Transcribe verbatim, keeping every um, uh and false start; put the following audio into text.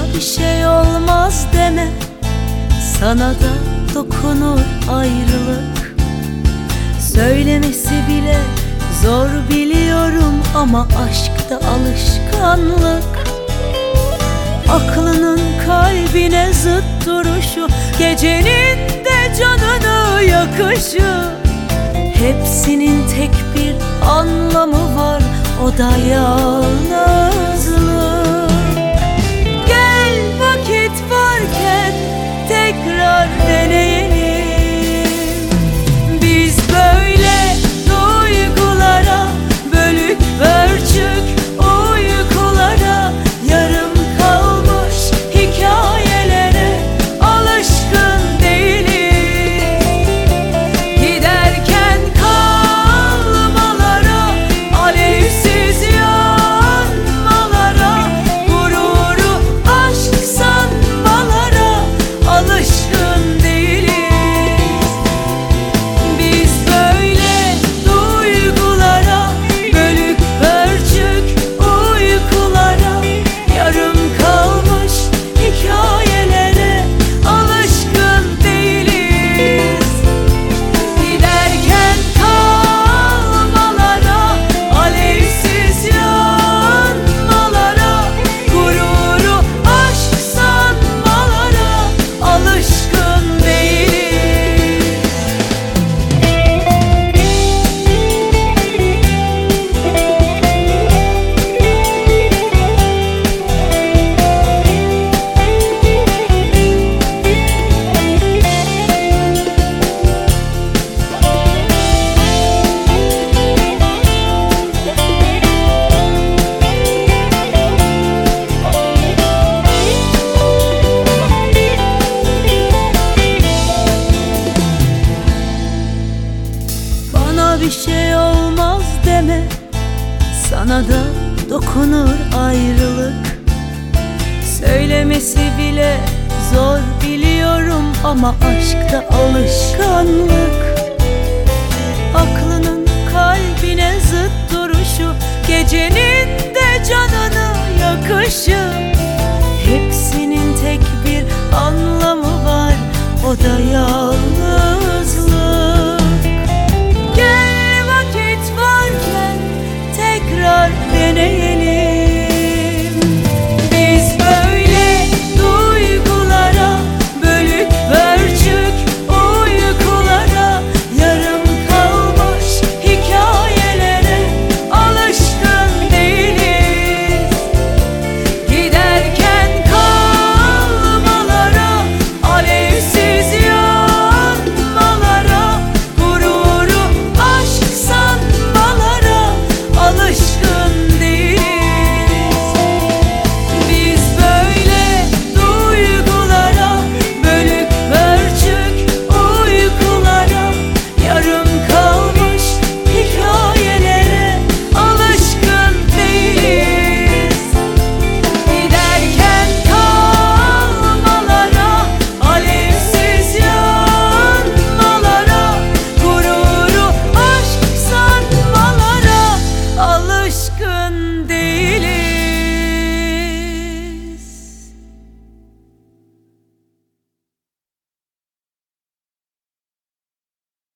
bir şey olmaz deme, sana da dokunur ayrılık. Söylemesi bile zor biliyorum ama aşkta alışkanlık. Aklının kalbine zıt duruşu, gecenin de canını yakışı, hepsinin tek bir anlamı var, o da yalnızlık. Gel vakit varken tekrar deneyelim. Biz böyle duygulara, bölük pörçük uykulara, yarım kalmış hikayelere alışkın değiliz. Giderken kalmalara, alevsiz yanmalara, gururu aşk sanmalara alışkın değiliz. Biz böyle duygulara, bölük pörçük uykulara, yarım kalmış hikayelere alışkın değiliz. Giderken kalmalara, alevsiz yanmalara, gururu aşk sanmalara alışkın değiliz. Bana bir şey olmaz deme, sana da dokunur ayrılık. Söylemesi bile zor biliyorum ama aşkta alışkanlık. Aklının kalbine zıt duruşu, gecenin de canı